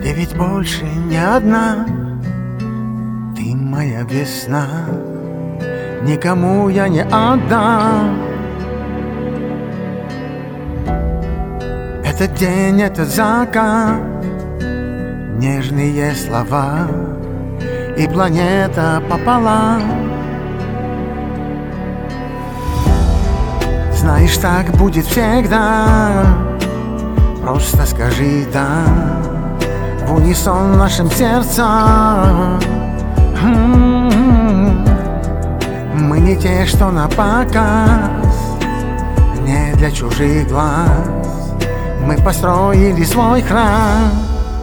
Ты ведь больше не одна, ты моя весна, никому я не отдам. Этот день, это закат, нежные слова и планета пополам. Знаешь, так будет всегда, просто скажи «да» в унисон нашим сердцам. Мы не те, что на показ, не для чужих глаз. Мы построили свой храм.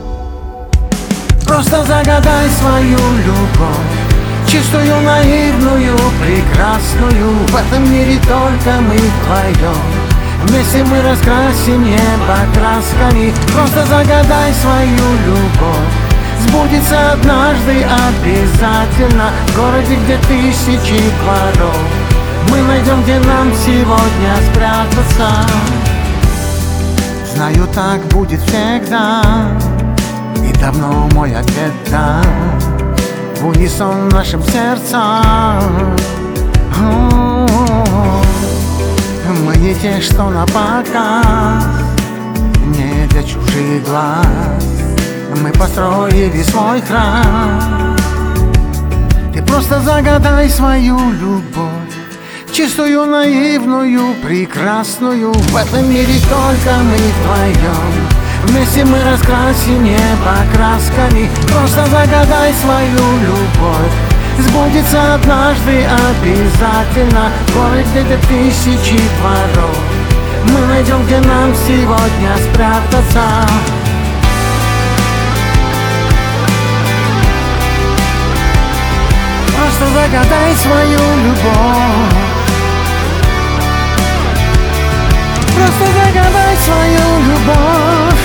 Просто загадай свою любовь, чистую, наивную, прекрасную. В этом мире только мы вдвоем, вместе мы раскрасим небо красками. Просто загадай свою любовь, сбудется однажды обязательно. В городе, где тысячи дворов, мы найдем, где нам сегодня спрятаться. Знаю, так будет всегда, и давно мой ответ «да» в унисон нашим сердцам. Мы не те, что на показ, не для чужих глаз. Мы построили свой храм. Ты просто загадай свою любовь, чистую, наивную, прекрасную. В этом мире только мы вдвоем, вместе мы раскрасим небо красками. Просто загадай свою любовь, сбудется однажды обязательно. В городе, где тысячи дворов, мы найдем, где нам сегодня спрятаться. Просто загадай свою любовь, просто загадай свою любовь.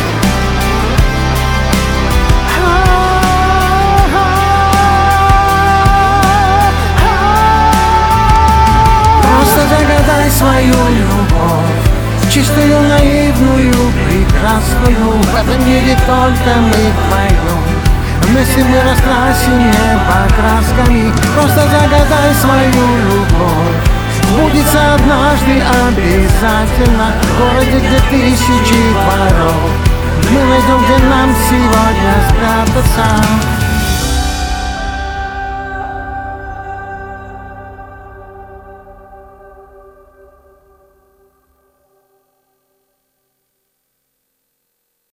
Просто загадай свою любовь, чистую, наивную, прекрасную. В этом мире только мы вдвоем, вместе мы раскрасим небо красками. Просто загадай свою любовь, сбудется однажды обязательно. В городе, где тысячи дворов, мы найдем, где нам сегодня спрятаться.